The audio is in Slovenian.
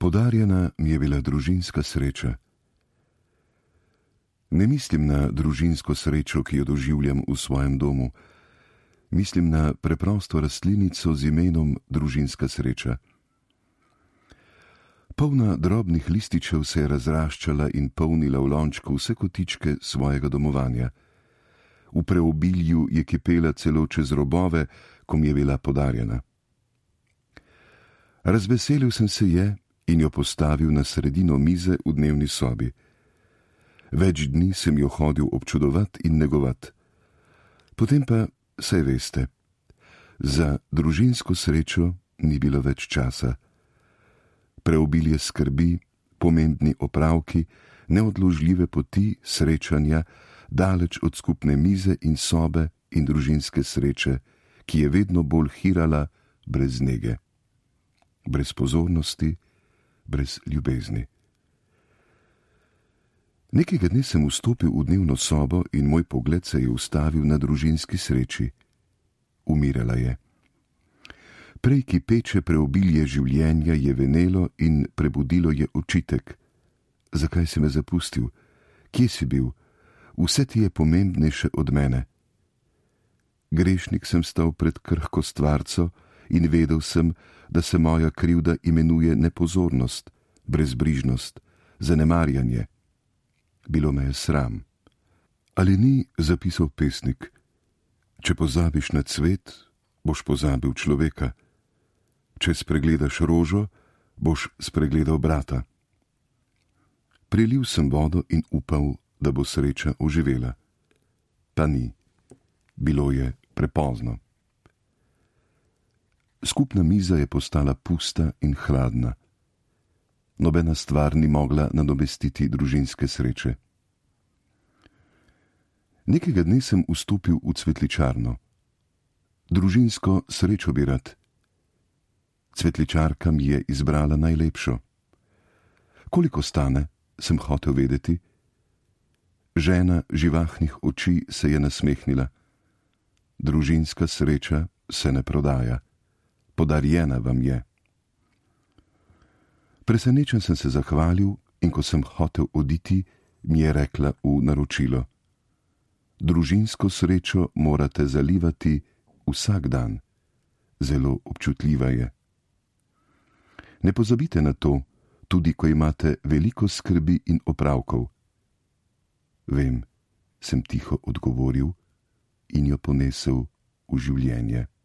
Podarjena mi je bila družinska sreča. Ne mislim na družinsko srečo, ki jo doživljam v svojem domu. Mislim na preprosto rastlinico z imenom družinska sreča. Polna drobnih lističev se je razraščala in polnila v lončku vse kotičke svojega domovanja. V preobilju je kipela celo čez robove, ko mi je bila podarjena. Razveselil sem se je in jo postavil na sredino mize v dnevni sobi. Več dni sem jo hodil občudovat in negovat. Potem pa, saj veste, za družinsko srečo ni bilo več časa. Preobilje skrbi, pomembni opravki, neodložljive poti, srečanja, daleč od skupne mize in sobe in družinske sreče, ki je vedno bolj hirala brez nege, brez pozornosti, brez ljubezni. Nekega dne sem vstopil v dnevno sobo in moj pogled se je ustavil na družinski sreči. Umirala je. Prej kipeče preobilje življenja je venelo in prebudilo je očitek. Zakaj si me zapustil? Kje si bil? Vse ti je pomembnejše od mene. Grešnik sem stal pred krhko stvarco in vedel sem, da se moja krivda imenuje nepozornost, brezbrižnost, zanemarjanje. Bilo me je sram. Ali ni zapisal pesnik: če pozabiš na cvet, boš pozabil človeka. Če spregledaš rožo, boš spregledal brata. Prilil sem vodo in upal, da bo sreča oživela. Pa ni. Bilo je prepozno. Skupna miza je postala pusta in hladna. Nobena stvar ni mogla nadomestiti družinske sreče. Nekega dne sem vstopil v cvetličarno. Družinsko srečo bi rad. Cvetličarka mi je izbrala najlepšo. Koliko stane, sem hotel vedeti. Žena živahnih oči se je nasmehnila. Družinska sreča se ne prodaja. Podarjena vam je. Presenečen sem se zahvalil in ko sem hotel oditi, mi je rekla v naročilo: družinsko srečo morate zalivati vsak dan. Zelo občutljiva je. Ne pozabite na to, tudi ko imate veliko skrbi in opravkov. Vem, sem tiho odgovoril in jo ponesel v življenje.